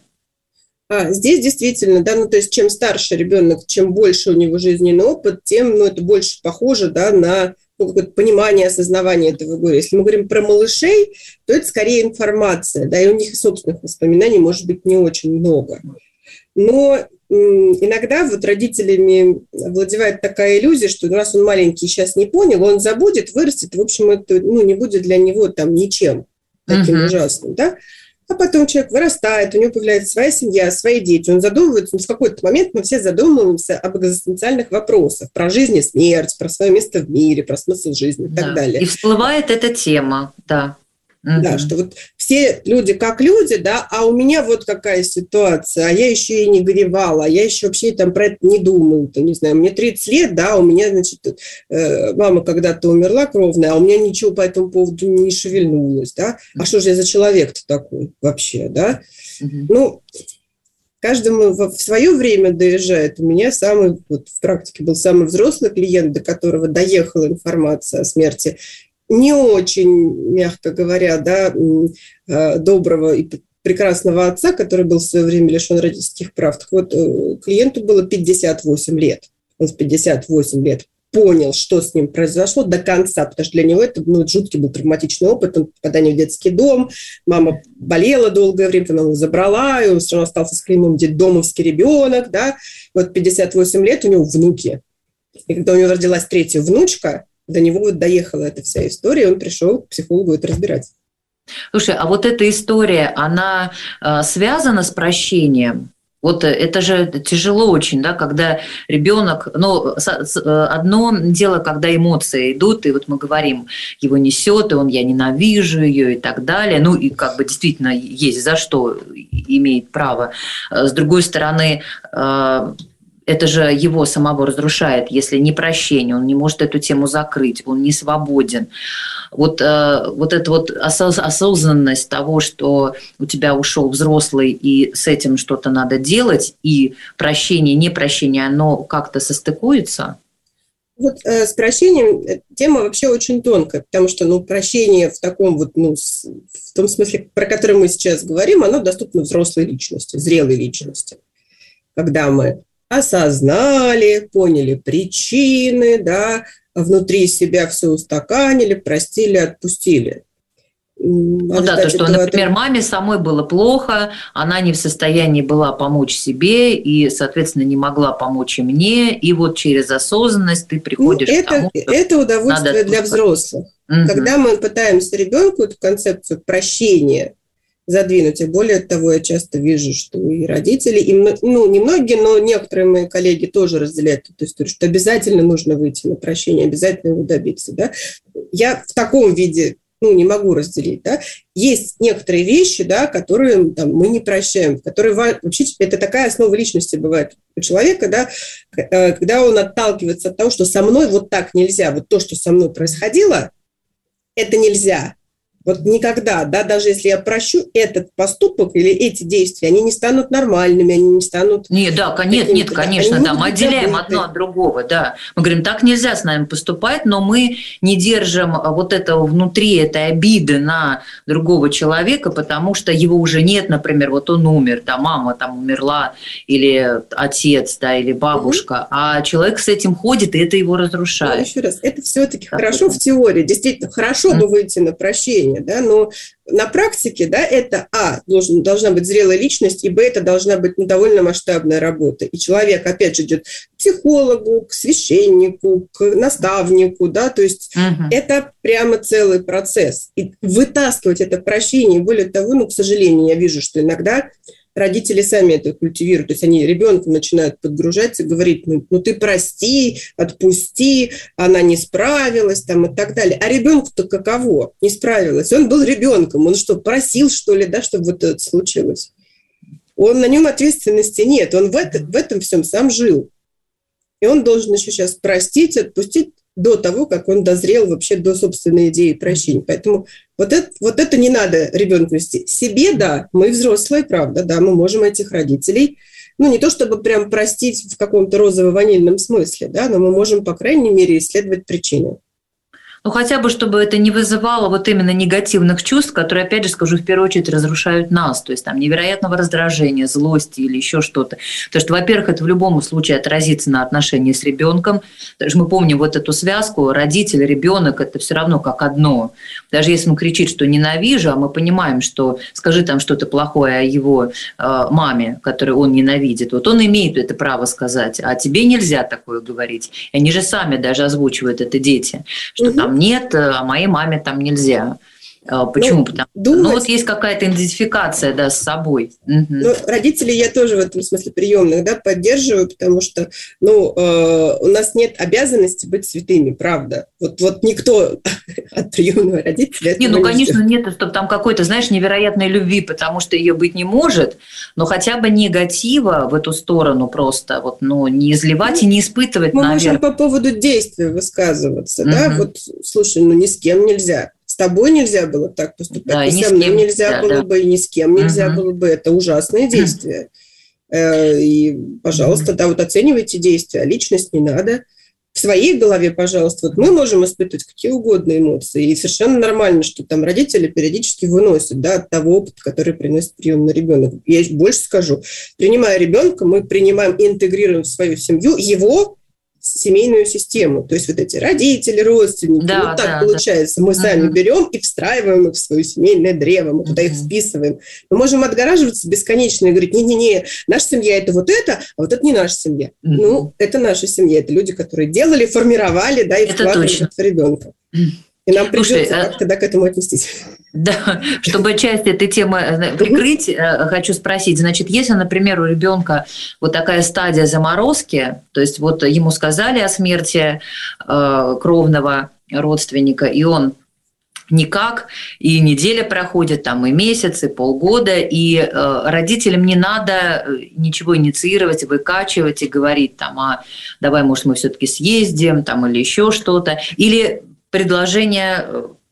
А, здесь действительно, да, ну то есть чем старше ребенок, чем больше у него жизненный опыт, тем, ну, это больше похоже, да, на ну, какое-то понимание, осознавание этого горя. Если мы говорим про малышей, то это скорее информация, да, и у них собственных воспоминаний может быть не очень много. Но м, иногда вот родителями овладевает такая иллюзия, что раз он маленький сейчас не понял, он забудет, вырастет, в общем, это ну, не будет для него там ничем таким uh-huh. ужасным, да. А потом человек вырастает, у него появляется своя семья, свои дети, он задумывается, ну, в какой-то момент мы все задумываемся об экзистенциальных вопросах, про жизнь и смерть, про свое место в мире, про смысл жизни и да. так далее. И всплывает эта тема, да. Да, угу. что вот все люди как люди, да, а у меня вот какая ситуация, а я еще и не горевала, а я еще вообще там про это не думала, то, не знаю, мне тридцать лет, да, у меня, значит, э, мама когда-то умерла кровная, а у меня ничего по этому поводу не шевельнулось, да, а что же я за человек-то такой вообще, да, угу. ну, каждому в свое время доезжает. У меня самый, вот в практике был самый взрослый клиент, до которого доехала информация о смерти, не очень, мягко говоря, да, доброго и прекрасного отца, который был в свое время лишен родительских прав. Так вот, клиенту было пятьдесят восемь лет. Он в пятьдесят восемь лет понял, что с ним произошло до конца, потому что для него это ну, жуткий был травматичный опыт. Он попадание в детский дом, мама болела долгое время, она его забрала, и он все равно остался с клеймом детдомовский ребенок. Да? Вот пятьдесят восемь лет, у него внуки. И когда у него родилась третья внучка, до него вот доехала эта вся история, и он пришел к психологу это разбирать. Слушай, а вот эта история, она э, связана с прощением? Вот это же тяжело очень, да, когда ребенок, ну, одно дело, когда эмоции идут, и вот мы говорим, его несет, и он, я ненавижу ее и так далее, ну, и как бы действительно есть за что имеет право. С другой стороны, э, это же его самого разрушает, если не прощение, он не может эту тему закрыть, он не свободен. Вот, э, вот эта вот осознанность того, что у тебя ушел взрослый, и с этим что-то надо делать, и прощение, не прощение, оно как-то состыкуется? Вот э, с прощением тема вообще очень тонкая, потому что ну, прощение в таком вот, ну, с, в том смысле, про который мы сейчас говорим, оно доступно взрослой личности, зрелой личности. Когда мы осознали, поняли причины, да, внутри себя все устаканили, простили, отпустили. Ну да, то, что, например, маме самой было плохо, она не в состоянии была помочь себе и, соответственно, не могла помочь и мне, и вот через осознанность ты приходишь ну, это, к тому, что это удовольствие для взрослых. Угу. Когда мы пытаемся ребенку эту концепцию прощения задвинуть. И более того, я часто вижу, что и родители, и, ну, не многие, но некоторые мои коллеги тоже разделяют эту историю, что обязательно нужно выйти на прощение, обязательно его добиться. Да? Я в таком виде ну, не могу разделить. Да? Есть некоторые вещи, да, которые там, мы не прощаем, которые вообще это такая основа личности бывает у человека, да, когда он отталкивается от того, что со мной вот так нельзя, вот то, что со мной происходило, это нельзя. Вот никогда, да, даже если я прощу этот поступок или эти действия, они не станут нормальными, они не станут... Нет, да, нет, нет, конечно, да, мы отделяем одно от другого, да. Мы говорим, так нельзя с нами поступать, но мы не держим вот этого внутри, этой обиды на другого человека, потому что его уже нет, например, вот он умер, да, мама там умерла, или отец, да, или бабушка, угу. а человек с этим ходит, и это его разрушает. Ну, еще раз, это все-таки так хорошо это. В теории, действительно, хорошо mm. бы выйти на прощение, да, но на практике, да, это, а, должен, должна быть зрелая личность, и, б, это должна быть ну, довольно масштабная работа. И человек, опять же, идет к психологу, к священнику, к наставнику, да, то есть uh-huh. это прямо целый процесс. И вытаскивать это прощение, более того, ну, к сожалению, я вижу, что иногда родители сами это культивируют, то есть они ребенку начинают подгружать и говорить, ну, ну ты прости, отпусти, она не справилась там, и так далее. А ребенку-то каково? Не справилась. Он был ребенком, он что, просил, что ли, да, чтобы вот это случилось? Он, на нем ответственности нет, он в, это, в этом всем сам жил. И он должен еще сейчас простить, отпустить до того, как он дозрел вообще до собственной идеи прощения. Поэтому вот это, вот это не надо ребенку вести. Себе, да, мы взрослые, правда, да, мы можем этих родителей, ну, не то чтобы прям простить в каком-то розово-ванильном смысле, да, но мы можем, по крайней мере, исследовать причины. Ну, хотя бы, чтобы это не вызывало вот именно негативных чувств, которые, опять же, скажу, в первую очередь разрушают нас. То есть там невероятного раздражения, злости или еще что-то. Потому что, во-первых, это в любом случае отразится на отношении с ребенком. Даже мы помним вот эту связку родитель, ребенок, это все равно как одно. Даже если он кричит, что ненавижу, а мы понимаем, что скажи там что-то плохое о его э, маме, которую он ненавидит, вот он имеет это право сказать, а тебе нельзя такое говорить. И они же сами даже озвучивают это дети, что угу. там нет, а моей маме там нельзя. Почему? Ну, Потому думать... ну, вот есть какая-то идентификация, да, с собой. Угу. Ну, родителей я тоже в этом смысле приемных, да, поддерживаю, потому что, ну, э, у нас нет обязанности быть святыми, правда. Вот, вот никто от приемного родителя... Не, ну, конечно, нет, чтобы там какой-то, знаешь, невероятной любви, потому что ее быть не может, но хотя бы негатива в эту сторону просто, вот, ну, не изливать ну, и не испытывать, мы наверное. можем по поводу действия высказываться, угу. да, вот, слушай, ну, ни с кем нельзя. С тобой нельзя было так поступать, да, и со мной нельзя да, было да. бы, и ни с кем нельзя угу. было бы. Это ужасные действия. И, пожалуйста, да, вот оценивайте действия, а личность не надо. В своей голове, пожалуйста, вот мы можем испытывать какие угодно эмоции, и совершенно нормально, что там родители периодически выносят, да, от того опыта, который приносит приемный ребенок. Я больше скажу, принимая ребенка, мы принимаем и интегрируем в свою семью его семейную систему. То есть вот эти родители, родственники, да, вот так да, получается. Да. Мы uh-huh. сами берем и встраиваем их в свое семейное древо, мы туда uh-huh. их вписываем. Мы можем отгораживаться бесконечно и говорить, не-не-не, наша семья – это вот это, а вот это не наша семья. Uh-huh. Ну, это наша семья, это люди, которые делали, формировали, да, и это вкладывали в ребенка. И нам придется Слушай, как-то да, к этому отнестись. Да, чтобы часть этой темы прикрыть, хочу спросить, значит, если, например, у ребенка вот такая стадия заморозки, то есть вот ему сказали о смерти э, кровного родственника, и он никак, и неделя проходит, там и месяц, и полгода, и э, родителям не надо ничего инициировать, выкачивать и говорить там, а давай, может, мы все-таки съездим, там, или еще что-то, или предложение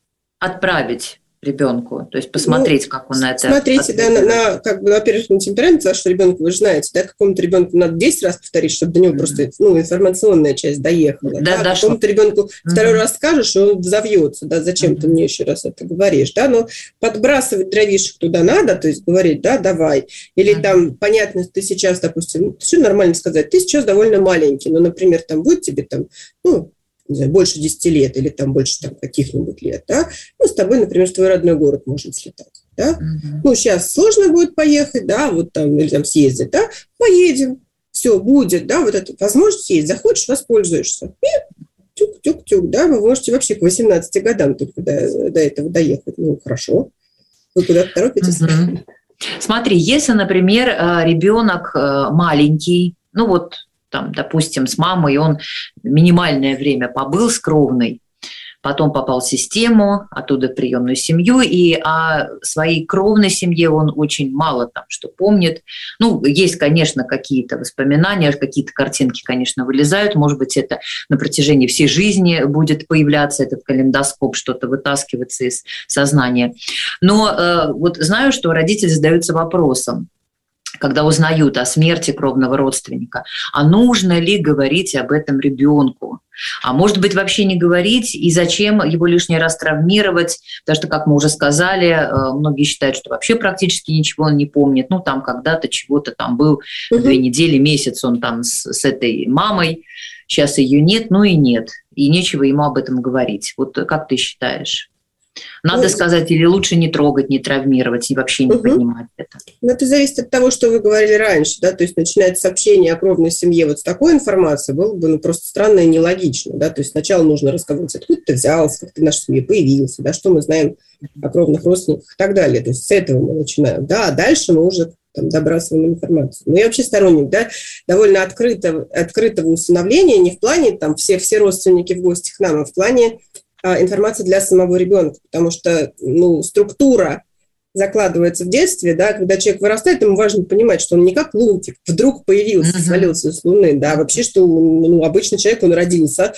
отправить ребенку, то есть посмотреть, ну, как он на это смотрите, да, на, на, как бы, во-первых, на темперамент вашего ребенка, вы же знаете, да, какому-то ребенку надо десять раз повторить, чтобы до него mm-hmm. просто, ну, информационная часть доехала. Да, да, да, какому-то ребенку mm-hmm. второй раз скажешь, и он взовьется, да, зачем mm-hmm. ты мне еще раз это говоришь, да, но подбрасывать дровишек туда надо, то есть говорить, да, давай, или mm-hmm. там, понятно, ты сейчас, допустим, ну, все нормально сказать, ты сейчас довольно маленький, но, например, там будет тебе там, ну, не знаю, больше десяти лет или там больше там, каких-нибудь лет, да, ну, с тобой, например, в твой родной город можно слетать, да, mm-hmm. ну, сейчас сложно будет поехать, да, вот там, или там съездить, да, поедем, все, будет, да, вот эта возможность есть, захочешь, воспользуешься, и тюк-тюк-тюк, да, вы можете вообще к восемнадцати годам только до, до этого доехать, ну, хорошо, вы куда-то торопитесь. Mm-hmm. Смотри, если, например, ребенок маленький, ну, вот, там, допустим, с мамой он минимальное время побыл с кровной, потом попал в систему, оттуда в приемную семью, и о своей кровной семье он очень мало там что помнит. Ну, есть, конечно, какие-то воспоминания, какие-то картинки, конечно, вылезают, может быть, это на протяжении всей жизни будет появляться этот калейдоскоп, что-то вытаскиваться из сознания. Но э, вот знаю, что родители задаются вопросом, когда узнают о смерти кровного родственника, а нужно ли говорить об этом ребенку? А может быть, вообще не говорить, и зачем его лишний раз травмировать? Потому что, как мы уже сказали, многие считают, что вообще практически ничего он не помнит. Ну, там когда-то чего-то там был, угу. две недели, месяц он там с, с этой мамой, сейчас ее нет, ну и нет. И нечего ему об этом говорить. Вот как ты считаешь? Надо ну, сказать, или лучше не трогать, не травмировать, и вообще не угу. понимать это? Ну, это зависит от того, что вы говорили раньше, да, то есть начинать сообщение о кровной семье вот с такой информацией было бы, ну, просто странно и нелогично, да, то есть сначала нужно рассказывать, откуда ты взялся, как ты в нашей семье появился, да, что мы знаем о кровных родственниках и так далее, то есть с этого мы начинаем, да, а дальше мы уже там добрасываем информацию. Но я вообще сторонник, да, довольно открытого, открытого усыновления, не в плане там все, все родственники в гости к нам, а в плане информация для самого ребенка, потому что, ну, структура закладывается в детстве, да, когда человек вырастает, ему важно понимать, что он не как лунтик вдруг появился, uh-huh. свалился с Луны, да, вообще, что, ну, обычный человек, он родился,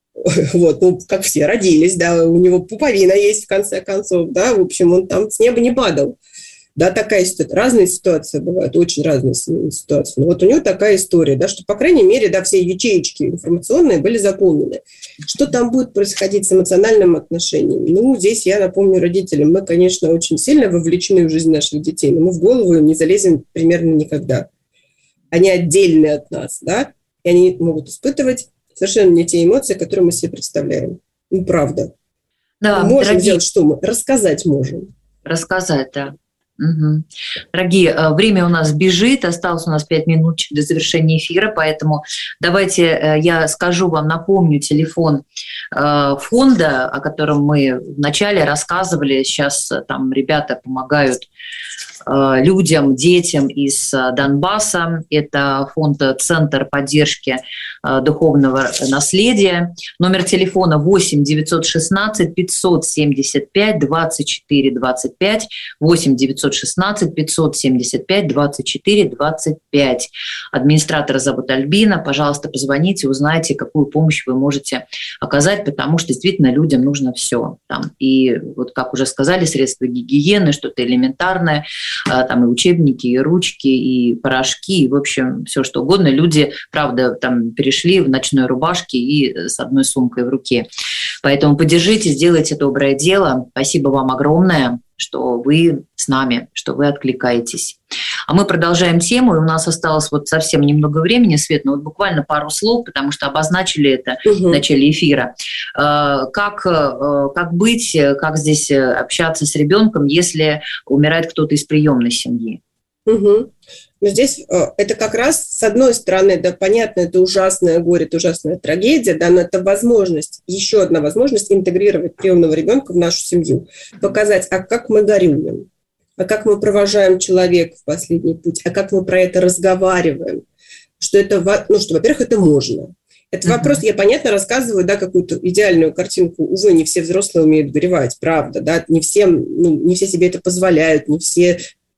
вот, ну, как все родились, да, у него пуповина есть в конце концов, да, в общем, он там с неба не падал. Да, такая ситуация. Разные ситуации бывают, очень разные ситуации. Но вот у него такая история, да, что, по крайней мере, да, все ячеечки информационные были заполнены. Что там будет происходить с эмоциональным отношением? Ну, здесь я напомню родителям, мы, конечно, очень сильно вовлечены в жизнь наших детей, но мы в голову им не залезем примерно никогда. Они отдельные от нас, да, и они могут испытывать совершенно не те эмоции, которые мы себе представляем. Ну, правда. Да, мы можем дорогие... сделать что мы? Рассказать можем. Рассказать, да. Угу. Дорогие, время у нас бежит, осталось у нас пять минут до завершения эфира, поэтому давайте я скажу вам, напомню телефон фонда, о котором мы вначале рассказывали. Сейчас там ребята помогают людям, детям из Донбасса. Это фонд «Центр поддержки духовного наследия». Номер телефона восемь девятьсот шестнадцать пятьсот семьдесят пять двадцать четыре двадцать пять, восемь девятьсот шестнадцать пятьсот семьдесят пять двадцать четыре двадцать пять. Администратора зовут Альбина. Пожалуйста, позвоните, узнайте, какую помощь вы можете оказать, потому что действительно людям нужно все. Там, и вот, как уже сказали, средства гигиены, что-то элементарное, там и учебники, и ручки, и порошки, и, в общем, все что угодно. Люди, правда, там перешли в ночной рубашке и с одной сумкой в руке. Поэтому поддержите, сделайте доброе дело. Спасибо вам огромное, что вы с нами, что вы откликаетесь. А мы продолжаем тему, и у нас осталось вот совсем немного времени, Свет, ну вот буквально пару слов, потому что обозначили это угу. в начале эфира. Как, как быть, как здесь общаться с ребенком, если умирает кто-то из приемной семьи? Угу. Но здесь это как раз, с одной стороны, да, понятно, это ужасное горе, это ужасная трагедия, да, но это возможность, еще одна возможность интегрировать приемного ребенка в нашу семью, показать, а как мы горюем, а как мы провожаем человека в последний путь, а как мы про это разговариваем, что это, ну, что, во-первых, это можно. Это uh-huh. вопрос, я, понятно, рассказываю, да, какую-то идеальную картинку. Увы, не все взрослые умеют горевать, правда, да, не все, ну, не все себе это позволяют, не все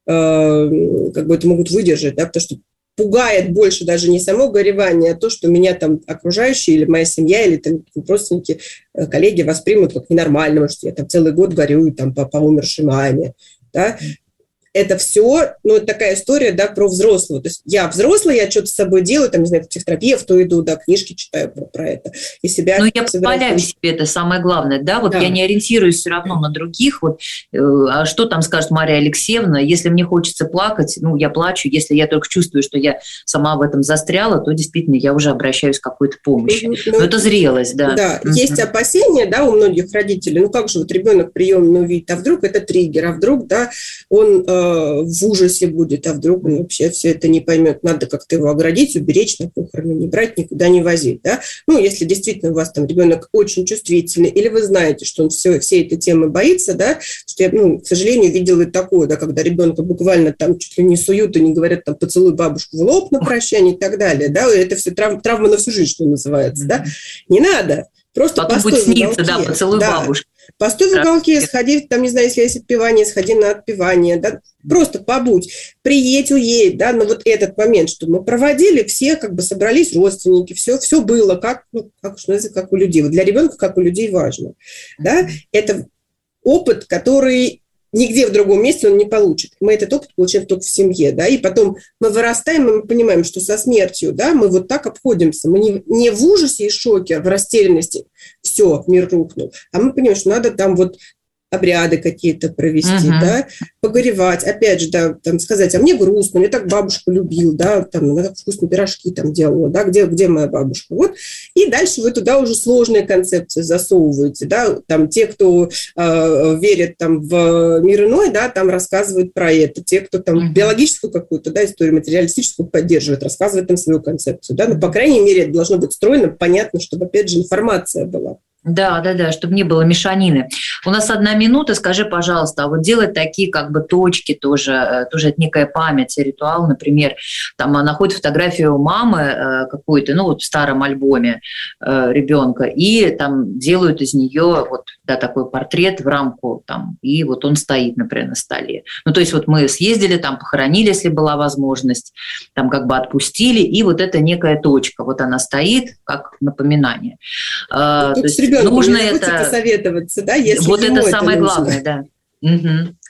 как бы это могут выдержать, да, потому что пугает больше даже не само горевание, а то, что меня там окружающие или моя семья, или там родственники, коллеги воспримут как ненормального, что я там целый год горюю там, по, по умершей маме, да. Это все, ну, это такая история, да, про взрослого. То есть я взрослый, я что-то с собой делаю, там, не знаю, в психотерапевту иду, да, книжки читаю про, про это. И себя... Ну, я позволяю себе, это самое главное, да, вот да. Я не ориентируюсь все равно на других, вот, э, а что там скажет Мария Алексеевна, если мне хочется плакать, ну, я плачу, если я только чувствую, что я сама в этом застряла, то действительно я уже обращаюсь к какой-то помощи. Ну, но это зрелость, да. Да, mm-hmm. есть опасения, да, у многих родителей, ну, как же вот ребенок приемный увидит, а вдруг это триггер, а вдруг, да, он... Э, в ужасе будет, а вдруг он вообще все это не поймет. Надо как-то его оградить, уберечь, на похороны не брать, никуда не возить. Да? Ну, если действительно у вас там ребенок очень чувствительный, или вы знаете, что он все, все этой темы боится, да, что я, ну, к сожалению, видела и такое, да, когда ребенка буквально там чуть ли не суют и не говорят там поцелуй бабушку в лоб на прощание и так далее. Да? Это все трав, травма на всю жизнь, что называется. Да? Не надо. Просто потом будет сниться, да, поцелуй да. бабушки. Постой в уголке, сходи, там, не знаю, если есть отпевание, сходи на отпевание, да, просто побудь, приедь, уедь, да, но вот этот момент, что мы проводили, все как бы собрались родственники, все, все было, как, ну, как, как у людей, вот для ребенка, как у людей важно, да, это опыт, который нигде в другом месте он не получит. Мы этот опыт получаем только в семье, да, и потом мы вырастаем, и мы понимаем, что со смертью, да, мы вот так обходимся, мы не, не в ужасе и шоке, а в растерянности, все, мир рухнул, а мы понимаем, что надо там вот обряды какие-то провести, uh-huh. да, погоревать, опять же, да, там сказать, а мне грустно, мне так бабушку любил, да, там, она так вкусные пирожки там делала, да, где, где моя бабушка, вот, и дальше вы туда уже сложные концепции засовываете, да, там, те, кто э, верит там в мир иной, да, там рассказывают про это, те, кто там uh-huh. биологическую какую-то, да, историю материалистическую поддерживает, рассказывает там свою концепцию, да, но, по крайней мере, это должно быть стройно, понятно, чтобы, опять же, информация была. Да, да, да, чтобы не было мешанины. У нас одна минута, скажи, пожалуйста, а вот делать такие как бы точки тоже, тоже это некая память, ритуал, например, там находит фотографию мамы какой-то, ну вот в старом альбоме ребенка, и там делают из нее вот, да, такой портрет в рамку, там, и вот он стоит, например, на столе. Ну то есть вот мы съездили, там похоронили, если была возможность, там как бы отпустили, и вот это некая точка, вот она стоит как напоминание. Тут то есть нужно это посоветоваться, да, если вот это самое это главное, да. Угу.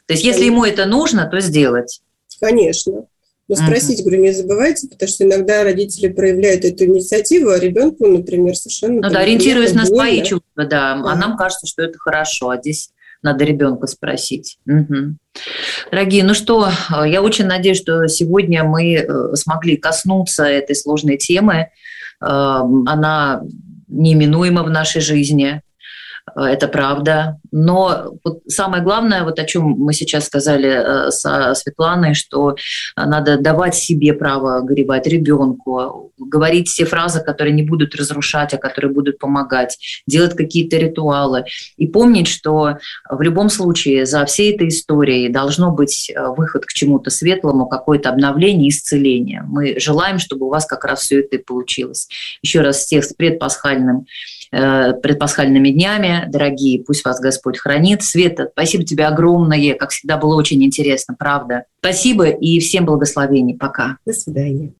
То есть если ему это нужно, то сделать. Конечно. Но спросить, uh-huh. говорю, не забывайте, потому что иногда родители проявляют эту инициативу, а ребенку, например, совершенно... Ну да, ориентируясь на свои чувства, да. да. А нам кажется, что это хорошо, а здесь надо ребенка спросить. Угу. Дорогие, ну что, я очень надеюсь, что сегодня мы смогли коснуться этой сложной темы. Она неминуема в нашей жизни. Это правда. Но вот самое главное, вот о чем мы сейчас сказали со Светланой, что надо давать себе право горевать, ребенку, говорить все фразы, которые не будут разрушать, а которые будут помогать, делать какие-то ритуалы. И помнить, что в любом случае за всей этой историей должно быть выход к чему-то светлому, какое-то обновление, исцеление. Мы желаем, чтобы у вас как раз все это и получилось. Еще раз всех с предпасхальным предпасхальными днями, дорогие, пусть вас Господь хранит. Света, спасибо тебе огромное, как всегда было очень интересно, правда. Спасибо и всем благословений. Пока. До свидания.